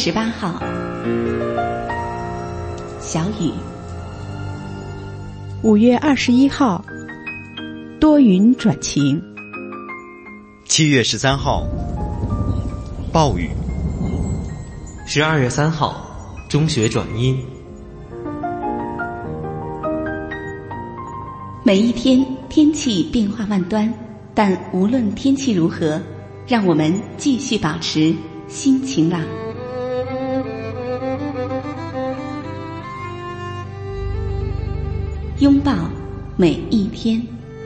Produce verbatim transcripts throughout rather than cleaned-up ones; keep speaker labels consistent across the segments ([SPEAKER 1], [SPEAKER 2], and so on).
[SPEAKER 1] 十八号，小雨。
[SPEAKER 2] 五月二十一号，多云转晴。
[SPEAKER 3] 七月十三号，暴雨。
[SPEAKER 4] 十二月三号，中雪转阴。
[SPEAKER 1] 每一天天气变化万端，但无论天气如何，让我们继续保持心晴朗。拥抱每一天。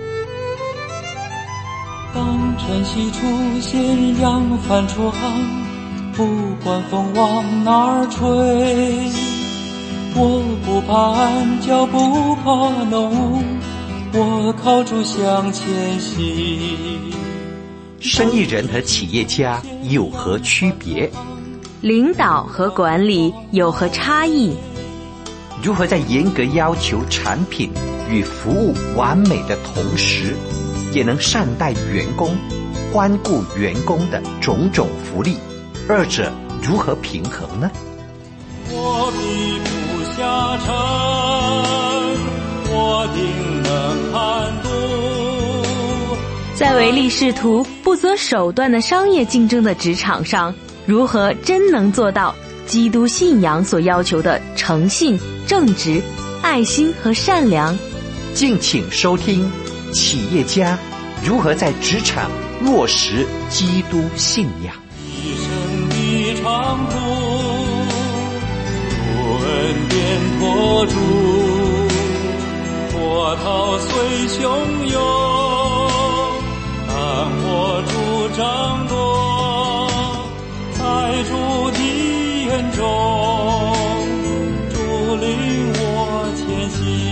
[SPEAKER 5] 当晨曦出现，扬帆出航，不管风往哪儿吹，我不怕暗角，不怕浓，我靠住向前行。
[SPEAKER 6] 生意人和企业家有何区别？
[SPEAKER 7] 领导和管理有何差异？
[SPEAKER 6] 如何在严格要求产品与服务完美的同时，也能善待员工、关顾员工的种种福利，二者如何平衡呢？
[SPEAKER 5] 我必不下沉，我定能hand度。
[SPEAKER 7] 在唯利是图、不择手段的商业竞争的职场上，如何真能做到基督信仰所要求的诚信、正直、爱心和善良？
[SPEAKER 6] 敬请收听企业家如何在职场落实基督信仰。
[SPEAKER 5] 一生的长途，主恩典托住，波涛虽汹涌，但我主掌舵，在主的眼中，主领我前行。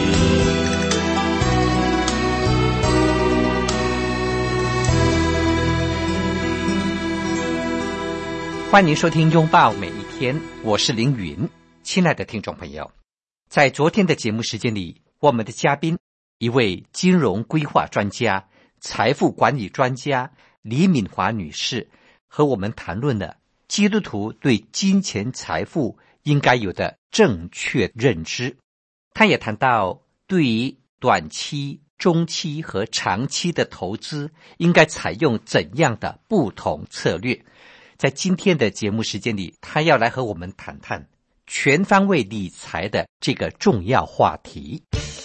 [SPEAKER 6] 欢迎收听拥抱每一天，我是凌云。亲爱的听众朋友，在昨天的节目时间里，我们的嘉宾一位金融规划专家、财富管理专家李敏华女士和我们谈论了基督徒对金钱财富应该有的正确认知。她也谈到对于短期、中期和长期的投资应该采用怎样的不同策略。在今天的节目时间里，他要来和我们谈谈全方位理财的这个重要话题。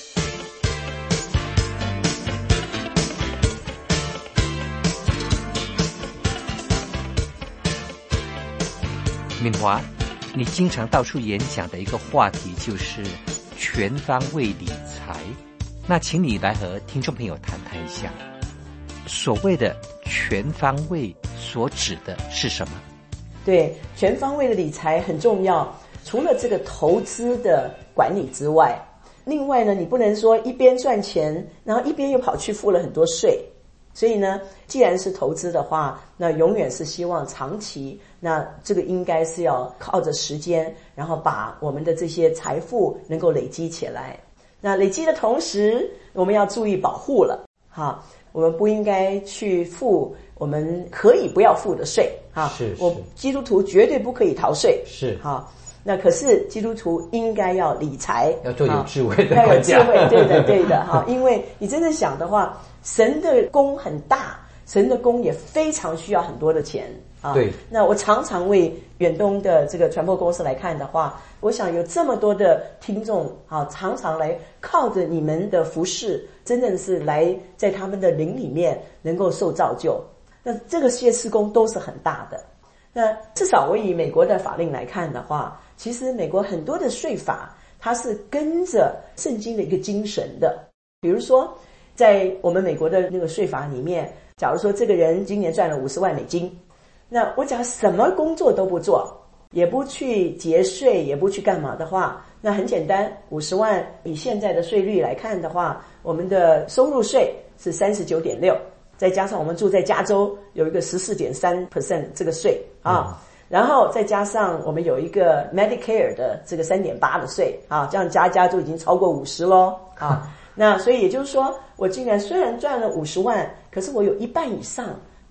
[SPEAKER 6] 敏华，你经常到处演讲的一个话题就是全方位理财，那请你来和听众朋友谈谈一下，所谓的全方位所指的是什么？
[SPEAKER 8] 对，全方位的理财很重要，除了这个投资的管理之外，另外呢，你不能说一边赚钱，然后一边又跑去付了很多税。所以呢，既然是投资的话，那永远是希望长期，那这个应该是要靠着时间，然后把我们的这些财富能够累积起来。那累积的同时，我们要注意保护了，哈，我们不应该去付我们可以不要付的税，哈，
[SPEAKER 9] 是，
[SPEAKER 8] 我基督徒绝对不可以逃税，
[SPEAKER 9] 是，
[SPEAKER 8] 哈。那可是基督徒应该要理财，
[SPEAKER 9] 要做有智慧的
[SPEAKER 8] 要有智慧，对的，对的，哈。因为你真正想的话，神的功很大，神的功也非常需要很多的钱啊。
[SPEAKER 9] 对。
[SPEAKER 8] 那我常常为远东的这个传播公司来看的话，我想有这么多的听众啊，常常来靠着你们的服事，真正是来在他们的灵里面能够受造就。那这个些事工都是很大的。那至少我以美国的法令来看的话，其实美国很多的税法它是跟着圣经的一个精神的。比如说在我们美国的那个税法里面，假如说这个人今年赚了五十万美金，那我假如什么工作都不做，也不去节税，也不去干嘛的话，那很简单，五十万以现在的税率来看的话，我们的收入税是 三十九点六， 再加上我们住在加州有一个 百分之十四点三 这个税啊、嗯，然后再加上我们有一个 Medicare 的这个 三点八 的税啊，这样加加就已经超过五十咯啊。那所以也就是说，我竟然虽然赚了五十万，可是我有一半以上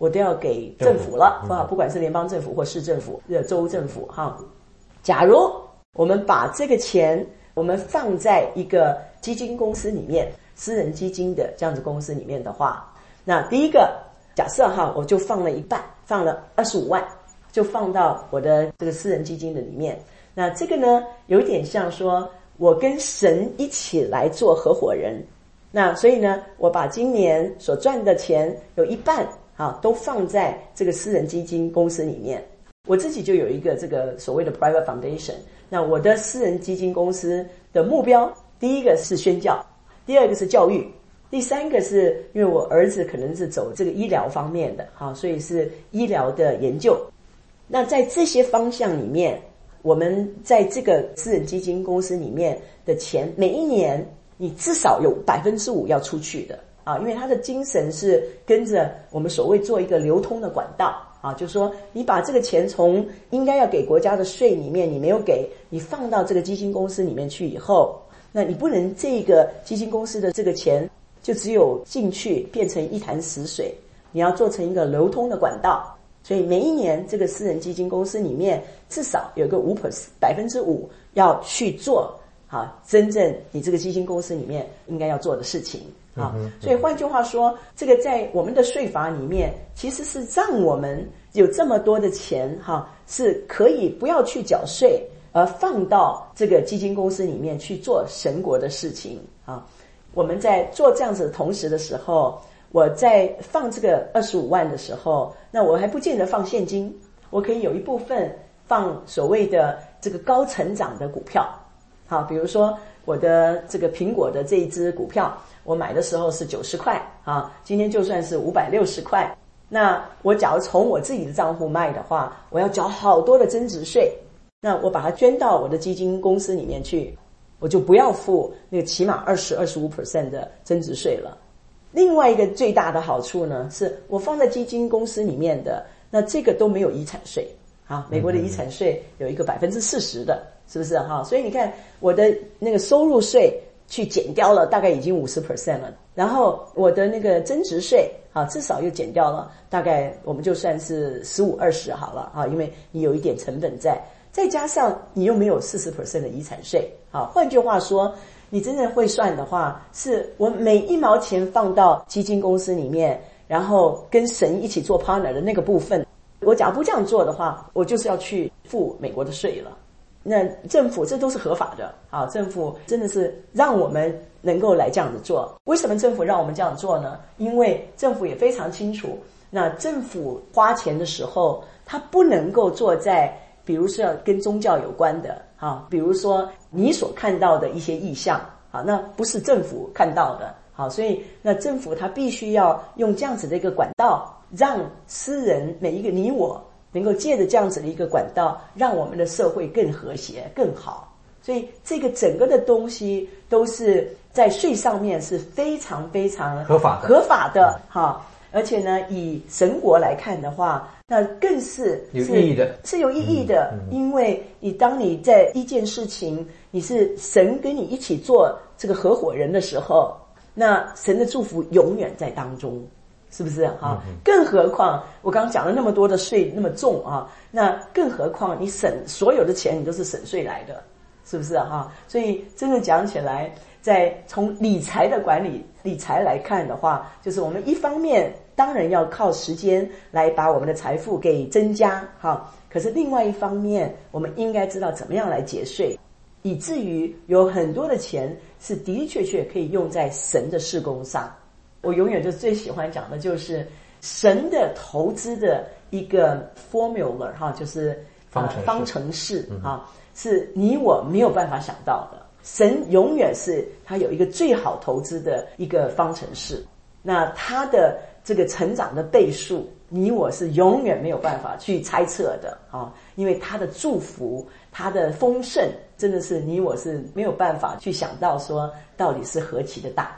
[SPEAKER 8] 我都要给政府了，啊，不管是联邦政府或市政府、州政府哈。假如我们把这个钱我们放在一个基金公司里面，私人基金的这样子公司里面的话，那第一个假设哈，我就放了一半，放了二十五万，就放到我的这个私人基金的里面。那这个呢，有一点像说我跟神一起来做合伙人。那所以呢，我把今年所赚的钱有一半啊，都放在这个私人基金公司里面。我自己就有一个这个所谓的 private foundation。那我的私人基金公司的目标，第一个是宣教，第二个是教育，第三个是因为我儿子可能是走这个医疗方面的，好，所以是医疗的研究。那在这些方向里面，我们在这个私人基金公司里面的钱，每一年你至少有百分之五要出去的啊，因为他的精神是跟着我们所谓做一个流通的管道啊，就是说你把这个钱从应该要给国家的税里面你没有给，你放到这个基金公司里面去以后，那你不能这个基金公司的这个钱就只有进去变成一潭死水，你要做成一个流通的管道。所以每一年这个私人基金公司里面至少有个五 percent 百分之五要去做啊，真正你这个基金公司里面应该要做的事情啊。所以换句话说，这个在我们的税法里面其实是让我们有这么多的钱哈，是可以不要去缴税，而放到这个基金公司里面去做神国的事情啊。我们在做这样子的同时的时候，我在放这个二十五万的时候，那我还不见得放现金，我可以有一部分放所谓的这个高成长的股票。好，比如说我的这个苹果的这一支股票，我买的时候是九十块啊，今天就算是五百六十块，那我假如从我自己的账户卖的话，我要缴好多的增值税，那我把它捐到我的基金公司里面去，我就不要付那个起码二十、二十五 percent 的增值税了。另外一个最大的好处呢，是我放在基金公司里面的，那这个都没有遗产税啊。美国的遗产税有一个百分之四十的，是不是哈？所以你看我的那个收入税去减掉了，大概已经五十 percent 了。然后我的那个增值税啊，至少又减掉了，大概我们就算是十五、二十好了啊，因为你有一点成本在，再加上你又没有四十 percent 的遗产税啊。换句话说，你真正会算的话，是我每一毛钱放到基金公司里面，然后跟神一起做 partner 的那个部分，我假如不这样做的话，我就是要去付美国的税了。那政府这都是合法的啊，政府真的是让我们能够来这样子做。为什么政府让我们这样做呢？因为政府也非常清楚，那政府花钱的时候，它不能够做在比如说跟宗教有关的啊，比如说你所看到的一些意象啊，那不是政府看到的。好，所以那政府它必须要用这样子的一个管道，让私人每一个你我能够借着这样子的一个管道，让我们的社会更和谐更好。所以这个整个的东西都是在税上面是非常非常
[SPEAKER 6] 合法的
[SPEAKER 8] 合法的哈。而且呢，以神国来看的话，那更是
[SPEAKER 6] 有意义的，
[SPEAKER 8] 是有意义的。嗯嗯、因为你当你在一件事情，你是神跟你一起做这个合伙人的时候，那神的祝福永远在当中，是不是哈？嗯、更何况我刚刚讲了那么多的税那么重啊，那更何况你省所有的钱，你都是省税来的，是不是哈？所以真的讲起来，在从理财的管理理财来看的话，就是我们一方面当然要靠时间来把我们的财富给增加哈，可是另外一方面，我们应该知道怎么样来节税，以至于有很多的钱是的的确确可以用在神的事工上。我永远就最喜欢讲的就是神的投资的一个 formula 哈，就是
[SPEAKER 6] 方程式、呃、
[SPEAKER 8] 方程式哈，是你我没有办法想到的。神永远是他有一个最好投资的一个方程式，那他的这个成长的倍数，你我是永远没有办法去猜测的啊，因为他的祝福，他的丰盛，真的是你我是没有办法去想到说到底是何其的大。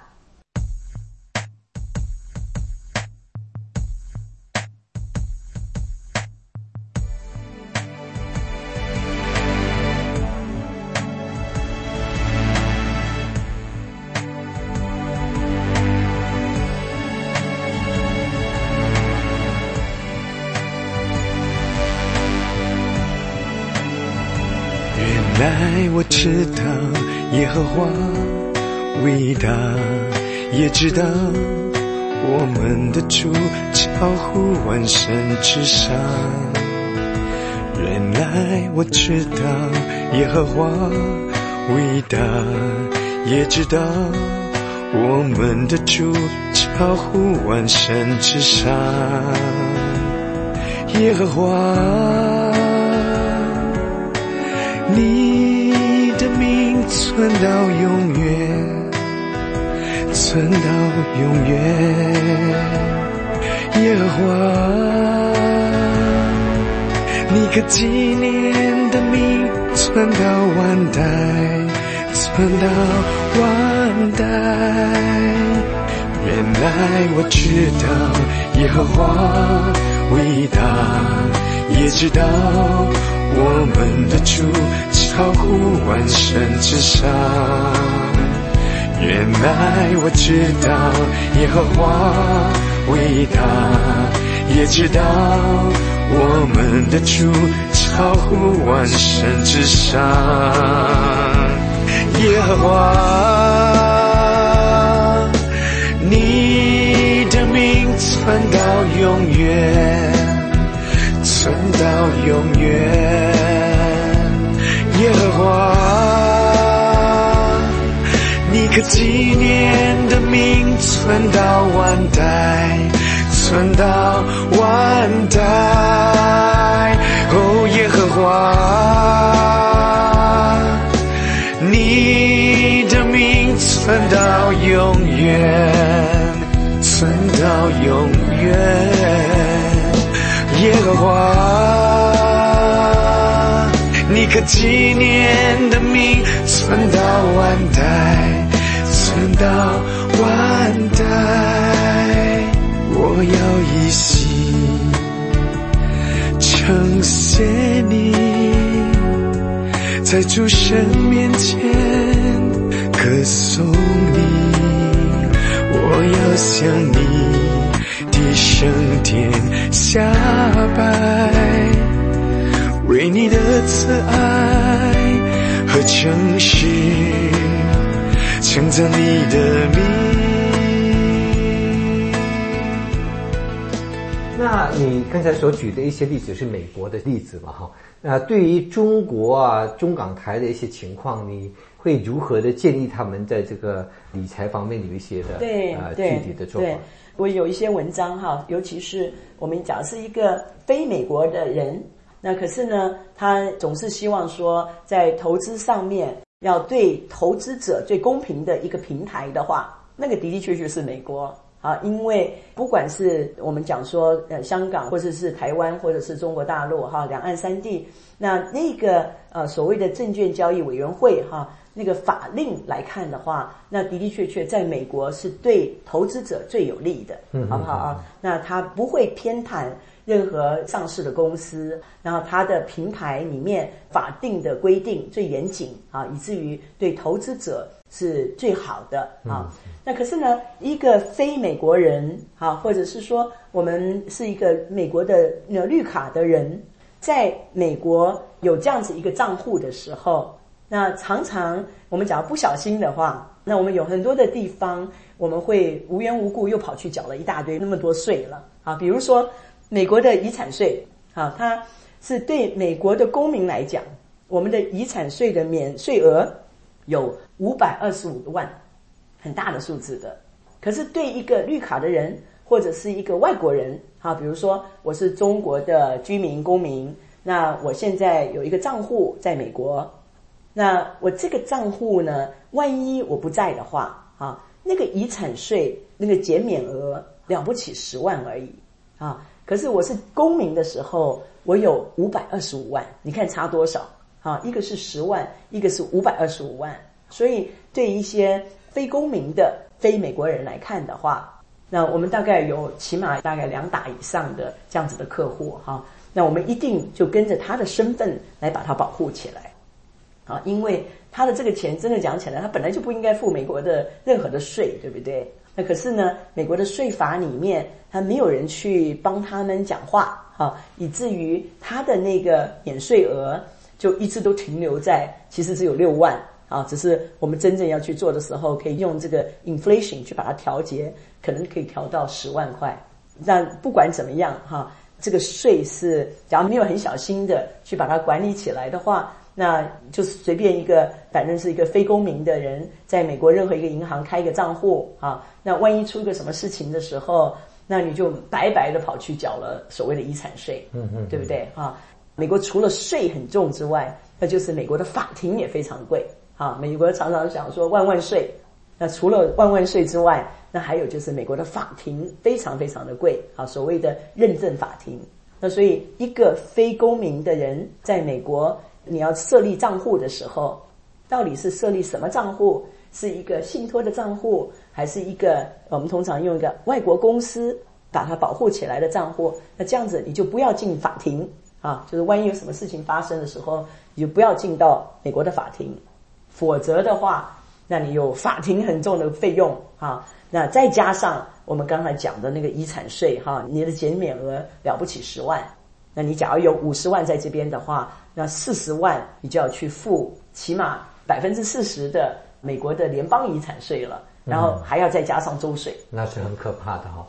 [SPEAKER 9] 来我知道耶和华伟大，也知道我们的主超乎万神之上。原来我知道耶和华伟大，也知道我们的主超乎万神之上。耶和华，你的名存到永远，存到永远。耶和华，你可纪念的名存到万代，存到万代。原来我知道耶和华伟大，也知道我们的主超乎万神之上。原来我知道耶和华伟大，也知道我们的主超乎万神之上。耶和华，你的名存到永远，存到永远。耶和华，你可纪念的名存到万代，存到万代。哦，耶和华，你的名存到永远，存到永远。耶和华，你可纪念的名存到万代，存到万代。我要一心称谢你，在主神面前歌颂你。我要向你的圣殿下拜，为你的慈爱和诚实称赞你的名。
[SPEAKER 6] 那你刚才所举的一些例子是美国的例子嘛？哈，那对于中国啊、中港台的一些情况，你会如何的建议他们在这个理财方面有一些的
[SPEAKER 8] 对
[SPEAKER 6] 呃
[SPEAKER 8] 对
[SPEAKER 6] 具体的做法？
[SPEAKER 8] 对，我有一些文章哈，尤其是我们讲是一个非美国的人，那可是呢，他总是希望说，在投资上面要对投资者最公平的一个平台的话，那个的的确确是美国。啊，因为不管是我们讲说呃香港，或者是台湾，或者是中国大陆哈，两岸三地，那那个呃所谓的证券交易委员会哈，那个法令来看的话，那的的确确在美国是对投资者最有利的，好不好啊？那它不会偏袒任何上市的公司，然后它的平台里面法定的规定最严谨啊，以至于对投资者是最好的啊。那可是呢，一个非美国人啊，或者是说我们是一个美国的绿卡的人，在美国有这样子一个账户的时候，那常常我们讲不小心的话，那我们有很多的地方我们会无缘无故又跑去缴了一大堆那么多税了啊，比如说美国的遗产税啊，它是对美国的公民来讲，我们的遗产税的免税额有五百二十五万，很大的数字的。可是对一个绿卡的人或者是一个外国人啊，比如说我是中国的居民公民，那我现在有一个账户在美国，那我这个账户呢，万一我不在的话啊，那个遗产税那个减免额了不起十万而已啊。可是我是公民的时候，我有五百二十五万，你看差多少啊？一个是十万，一个是五百二十五万。所以对一些非公民的非美国人来看的话，那我们大概有起码大概两打以上的这样子的客户哈，那我们一定就跟着他的身份来把它保护起来啊，因为他的这个钱真的讲起来，他本来就不应该付美国的任何的税，对不对？那可是呢，美国的税法里面，他没有人去帮他们讲话啊，以至于他的那个免税额就一直都停留在其实只有六万啊，只是我们真正要去做的时候，可以用这个 inflation 去把它调节，可能可以调到十万块。但不管怎么样哈，这个税是假如没有很小心的去把它管理起来的话，那就是随便一个反正是一个非公民的人在美国任何一个银行开一个账户啊，那万一出一个什么事情的时候，那你就白白的跑去缴了所谓的遗产税，嗯嗯，对不对啊？美国除了税很重之外，那就是美国的法庭也非常贵啊。美国常常讲说万万税，那除了万万税之外，那还有就是美国的法庭非常非常的贵啊，所谓的认证法庭。那所以一个非公民的人在美国，你要设立账户的时候，到底是设立什么账户？是一个信托的账户，还是一个我们通常用一个外国公司把它保护起来的账户？那这样子你就不要进法庭啊，就是万一有什么事情发生的时候，你就不要进到美国的法庭，否则的话，那你有法庭很重的费用啊。那再加上我们刚才讲的那个遗产税哈，你的减免额了不起十万，那你假如有五十万在这边的话，那四十万你就要去付起码百分之四十的美国的联邦遗产税了，然后还要再加上州税，
[SPEAKER 6] 嗯、那是很可怕的哈、哦。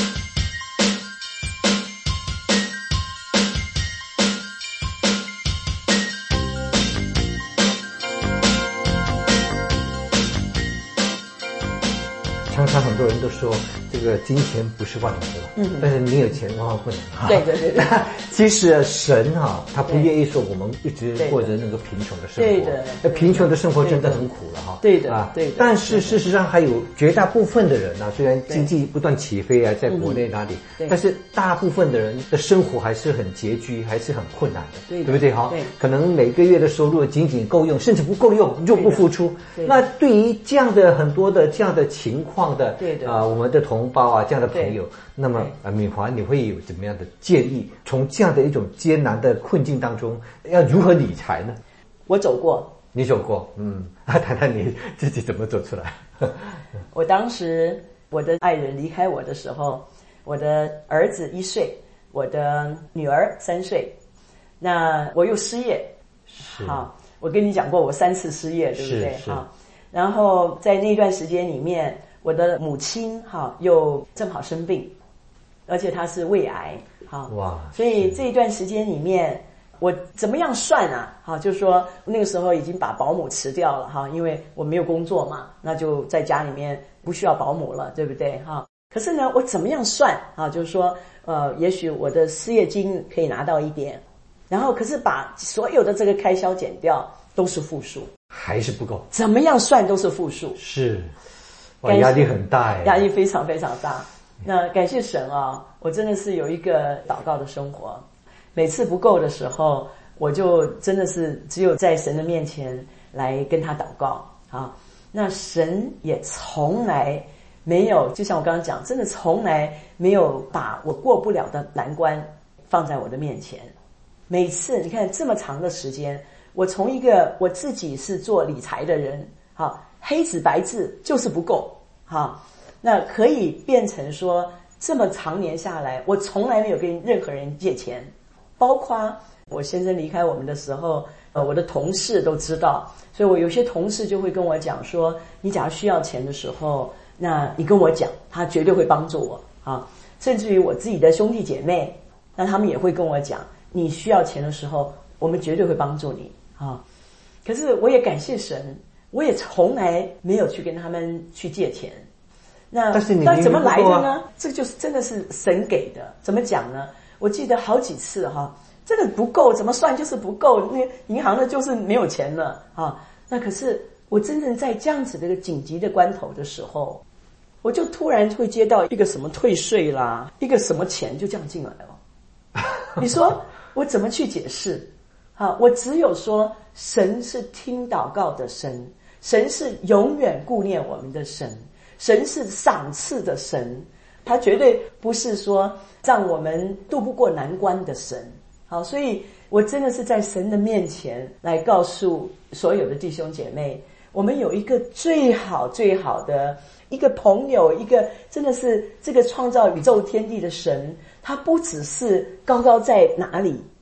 [SPEAKER 6] 常常很多人都说这个金钱不是万能的，嗯，但是你有钱万万不能啊。
[SPEAKER 8] 对对对对。
[SPEAKER 6] 其实神哈、啊，他不愿意说我们一直过着那个贫穷的生活，对的。那贫穷的生活真的很苦了哈。
[SPEAKER 8] 对的
[SPEAKER 6] 啊，
[SPEAKER 8] 对的。
[SPEAKER 6] 但是事实上还有绝大部分的人啊，虽然经济不断起飞啊，在国内哪里，但是大部分的人的生活还是很拮据，还是很困难的，对, 对不对哈？对。可能每个月的收入仅仅够用，甚至不够用就不付出。那对于这样的很多的这样的情况。的对的啊、呃，我们的同胞啊，这样的朋友，那么啊，敏华，你会有怎么样的建议？从这样的一种艰难的困境当中，要如何理财呢？
[SPEAKER 8] 我走过，
[SPEAKER 6] 你走过，嗯，谈谈你自己怎么走出来？
[SPEAKER 8] 我当时我的爱人离开我的时候，我的儿子一岁，我的女儿三岁，那我又失业，好，我跟你讲过，我三次失业，对不对？好。然后在那段时间里面，我的母亲哈又正好生病，而且她是胃癌，哈哇，所以这一段时间里面，我怎么样算啊？哈，就是说那个时候已经把保姆辞掉了哈，因为我没有工作嘛，那就在家里面不需要保姆了，对不对？哈，可是呢，我怎么样算啊？就是说，呃，也许我的失业金可以拿到一点，然后可是把所有的这个开销减掉，都是负数。
[SPEAKER 6] 还是不够，
[SPEAKER 8] 怎么样算都是负数，
[SPEAKER 6] 是，哇，压力很大哎，
[SPEAKER 8] 压力非常非常大。那感谢神啊，我真的是有一个祷告的生活，每次不够的时候，我就真的是只有在神的面前来跟他祷告啊。那神也从来没有，就像我刚刚讲，真的从来没有把我过不了的难关放在我的面前。每次你看这么长的时间。我从一个我自己是做理财的人，好，黑纸白字就是不够，好，那可以变成说这么长年下来，我从来没有跟任何人借钱，包括我先生离开我们的时候，呃，我的同事都知道，所以我有些同事就会跟我讲说，你假如需要钱的时候，那你跟我讲，他绝对会帮助我啊，甚至于我自己的兄弟姐妹，那他们也会跟我讲，你需要钱的时候，我们绝对会帮助你。啊，可是我也感谢神，我也从来没有去跟他们去借钱。那
[SPEAKER 6] 但是你
[SPEAKER 8] 那怎么来的呢？这个就是真的是神给的。怎么讲呢？我记得好几次哈，这个不够，怎么算就是不够。那银行呢就是没有钱了啊。那可是我真正在这样子的一个紧急的关头的时候，我就突然会接到一个什么退税啦，一个什么钱就这样进来了。你说我怎么去解释？好，我只有说神是听祷告的神，神是永远顾念我们的神，神是赏赐的神，他绝对不是说让我们渡不过难关的神。好，所以我真的是在神的面前来告诉所有的弟兄姐妹，我们有一个最好最好的一个朋友，一个真的是这个创造宇宙天地的神，他不只是高高在哪里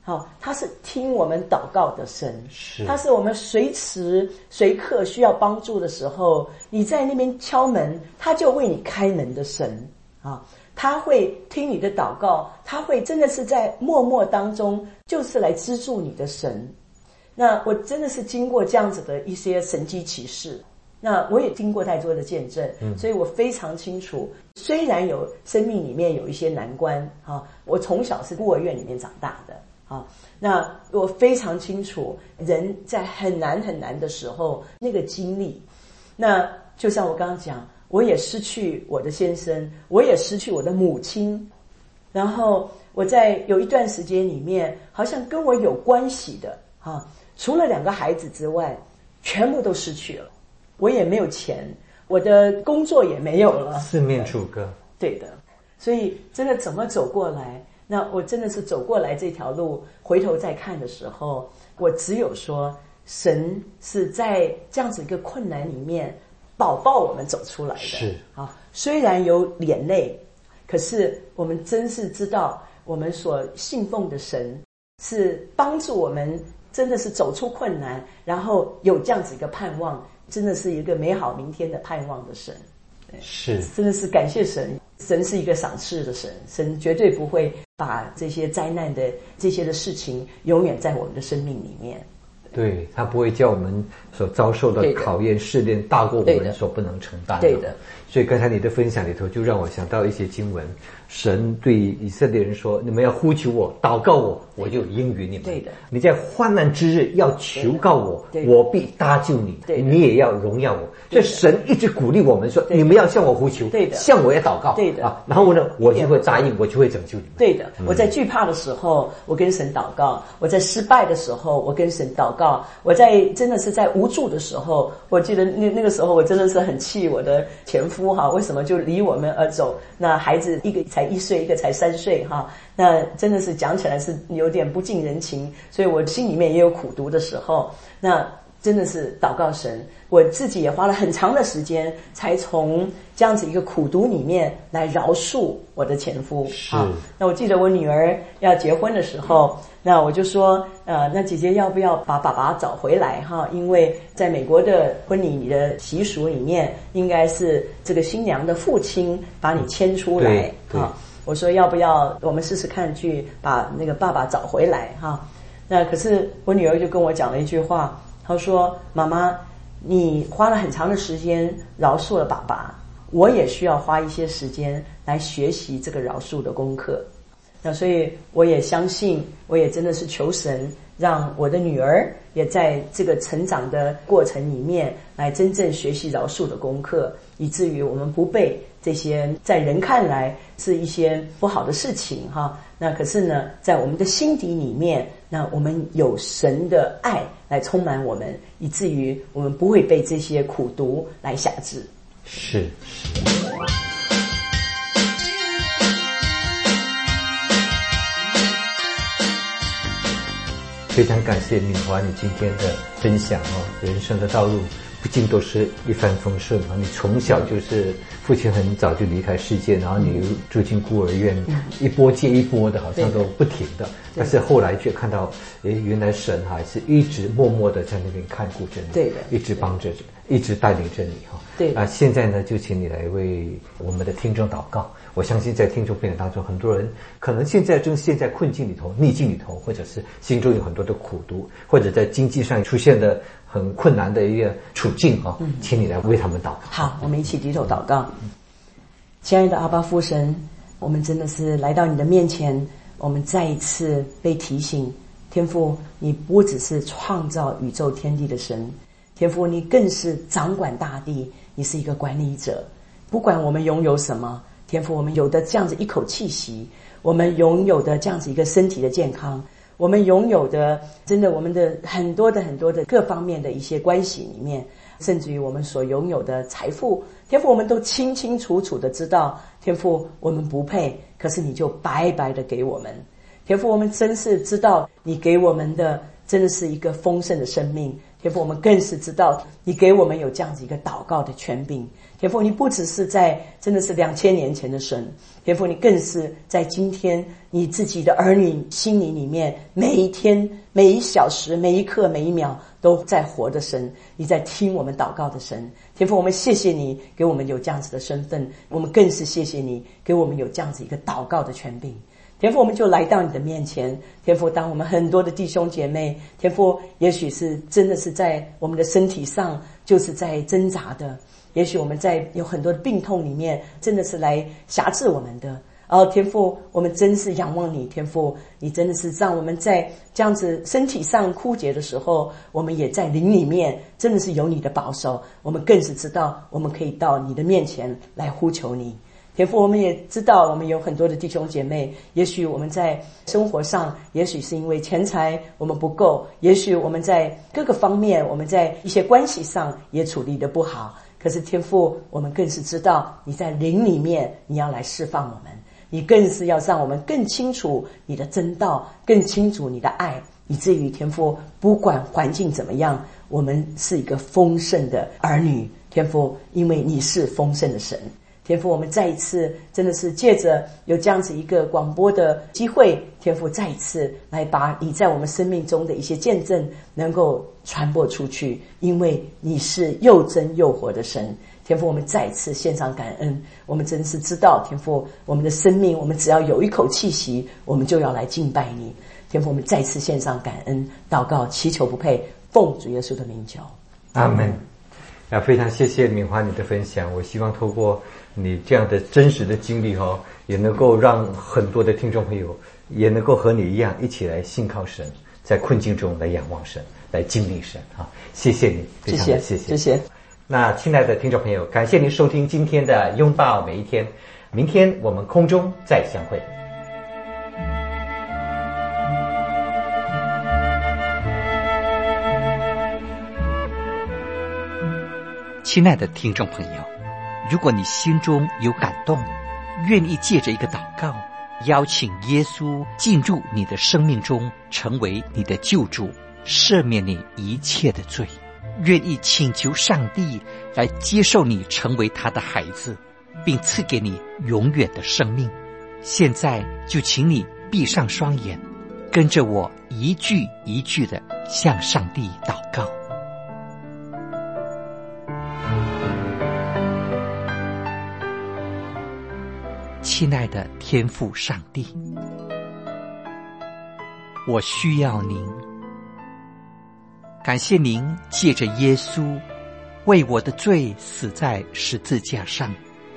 [SPEAKER 8] 好，他是听我们祷告的神，
[SPEAKER 6] 是
[SPEAKER 8] 他是我们随时随刻需要帮助的时候，你在那边敲门，他就为你开门的神啊，他会听你的祷告，他会真的是在默默当中就是来资助你的神。那我真的是经过这样子的一些神迹奇事，那我也经过太多的见证，嗯，所以我非常清楚，虽然有生命里面有一些难关啊，我从小是孤儿院里面长大的。好，那我非常清楚人在很难很难的时候那个经历。那就像我刚刚讲，我也失去我的先生，我也失去我的母亲，然后我在有一段时间里面好像跟我有关系的啊，除了两个孩子之外全部都失去了。我也没有钱，我的工作也没有了，
[SPEAKER 6] 四面楚歌。
[SPEAKER 8] 对的，所以真的怎么走过来，那我真的是走过来这条路，回头再看的时候，我只有说神是在这样子一个困难里面保抱我们走出来的。
[SPEAKER 6] 是
[SPEAKER 8] 啊，虽然有眼泪，可是我们真是知道我们所信奉的神是帮助我们真的是走出困难，然后有这样子一个盼望，真的是一个美好明天的盼望的神。
[SPEAKER 6] 是，
[SPEAKER 8] 真的是感谢神，神是一个赏赐的神，神绝对不会把这些灾难的这些的事情永远在我们的生命里面。
[SPEAKER 6] 对，他不会叫我们所遭受的考验试炼大过我们所不能承担的。
[SPEAKER 8] 对的。
[SPEAKER 6] 所以刚才你的分享里头就让我想到一些经文，神对以色列人说，你们要呼求我，祷告我，我就应允你们。
[SPEAKER 8] 对的。
[SPEAKER 6] 你在患难之日要求告我，我必搭救你，你也要荣耀我。所以神一直鼓励我们说，你们要向我呼求，
[SPEAKER 8] 对的，
[SPEAKER 6] 向我也祷告，
[SPEAKER 8] 对的
[SPEAKER 6] 啊，然后呢，我就会答应，我就会拯救你们。
[SPEAKER 8] 对的，我在惧怕的时候，我跟神祷告；我在失败的时候，我跟神祷告；我在真的是在无助的时候，我记得那那个时候我真的是很气我的前夫哈，为什么就离我们而走？那孩子一个才一岁，一个才三岁哈，那真的是讲起来是有点不近人情，所以我心里面也有苦毒的时候，那真的是祷告神，我自己也花了很长的时间，才从这样子一个苦毒里面来饶恕我的前夫。
[SPEAKER 6] 是。
[SPEAKER 8] 那我记得我女儿要结婚的时候，那我就说，呃，那姐姐要不要把爸爸找回来哈？因为在美国的婚礼里的习俗里面，应该是这个新娘的父亲把你牵出来哈。我说要不要我们试试看去把那个爸爸找回来哈？那可是我女儿就跟我讲了一句话。他说：“妈妈，你花了很长的时间饶恕了爸爸，我也需要花一些时间来学习这个饶恕的功课。那所以我也相信，我也真的是求神，让我的女儿也在这个成长的过程里面来真正学习饶恕的功课，以至于我们不被这些在人看来是一些不好的事情哈。那可是呢，在我们的心底里面，那我们有神的爱来充满我们，以至于我们不会被这些苦毒来辖制。
[SPEAKER 6] 是。非常感谢敏华你今天的分享哦，人生的道路不尽都是一帆风顺啊！你从小就是父亲很早就离开世界，然后你住进孤儿院，嗯、一波接一波的，好像都不停的。但是后来却看到，诶，原来神还是一直默默的在那边看顾着你，
[SPEAKER 8] 对的，
[SPEAKER 6] 一直帮着，一直带领着你哈。
[SPEAKER 8] 对
[SPEAKER 6] 啊，现在呢，就请你来为我们的听众祷告。我相信在听众朋友当中，很多人可能现在正陷在困境里头、逆境里头，或者是心中有很多的苦毒，或者在经济上出现的很困难的一个处境啊，嗯、请你来为他们祷告。
[SPEAKER 8] 好，我们一起低头祷告。亲爱的阿爸父神，我们真的是来到你的面前，我们再一次被提醒，天父，你不只是创造宇宙天地的神，天父，你更是掌管大地，你是一个管理者。不管我们拥有什么，天父，我们有的这样子一口气息，我们拥有的这样子一个身体的健康，我们拥有的真的我们的很多的很多的各方面的一些关系里面，甚至于我们所拥有的财富，天父，我们都清清楚楚的知道，天父，我们不配，可是你就白白的给我们。天父，我们真是知道你给我们的真的是一个丰盛的生命。 天父，我们更是知道你给我们有这样子一个祷告的权柄。天父，你不只是在真的是两千年前的神，天父，你更是在今天你自己的儿女心灵里面，每一天每一小时每一刻每一秒都在活的神，你在听我们祷告的神。天父，我们谢谢你给我们有这样子的身份，我们更是谢谢你给我们有这样子一个祷告的权柄。天父，我们就来到你的面前。天父，当我们很多的弟兄姐妹，天父也许是真的是在我们的身体上就是在挣扎的，也许我们在有很多的病痛里面真的是来辖制我们的。哦，天父，我们真是仰望你。天父，你真的是让我们在这样子身体上枯竭的时候，我们也在灵里面真的是有你的保守，我们更是知道我们可以到你的面前来呼求你。天父，我们也知道我们有很多的弟兄姐妹，也许我们在生活上，也许是因为钱财我们不够，也许我们在各个方面，我们在一些关系上也处理得不好。可是天父，我们更是知道你在灵里面你要来释放我们，你更是要让我们更清楚你的真道，更清楚你的爱，以至于天父不管环境怎么样，我们是一个丰盛的儿女。天父，因为你是丰盛的神。天父，我们再一次真的是借着有这样子一个广播的机会，天父再一次来把你在我们生命中的一些见证能够传播出去，因为你是又真又活的神。天父，我们再一次献上感恩。我们真是知道，天父，我们的生命，我们只要有一口气息，我们就要来敬拜你。天父，我们再次献上感恩，祷告祈求不配，奉主耶稣的名求，
[SPEAKER 6] 阿们。啊，非常谢谢敏华你的分享。我希望透过你这样的真实的经历哦，也能够让很多的听众朋友也能够和你一样一起来信靠神，在困境中来仰望神，来经历神啊！谢谢你，非常的谢谢，
[SPEAKER 8] 谢谢。
[SPEAKER 6] 那亲爱的听众朋友，感谢您收听今天的拥抱每一天，明天我们空中再相会。亲爱的听众朋友，如果你心中有感动，愿意借着一个祷告邀请耶稣进入你的生命中，成为你的救主，赦免你一切的罪，愿意请求上帝来接受你成为他的孩子，并赐给你永远的生命，现在就请你闭上双眼，跟着我一句一句地向上帝祷告。亲爱的天父上帝，我需要您，感谢您借着耶稣为我的罪死在十字架上，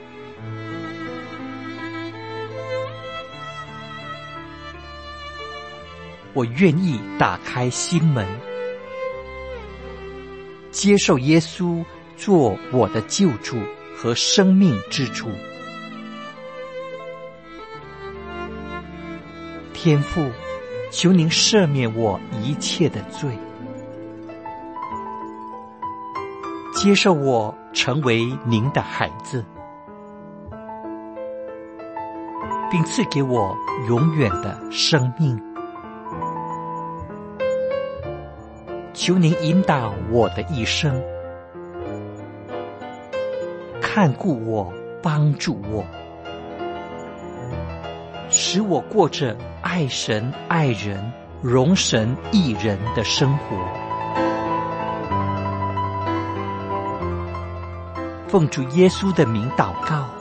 [SPEAKER 6] 我愿意打开心门，接受耶稣做我的救主和生命之主。天父，求您赦免我一切的罪，接受我成为您的孩子，并赐给我永远的生命。求您引导我的一生，看顾我，帮助我，使我过着爱神爱人荣神益人的生活。奉主耶稣的名祷告，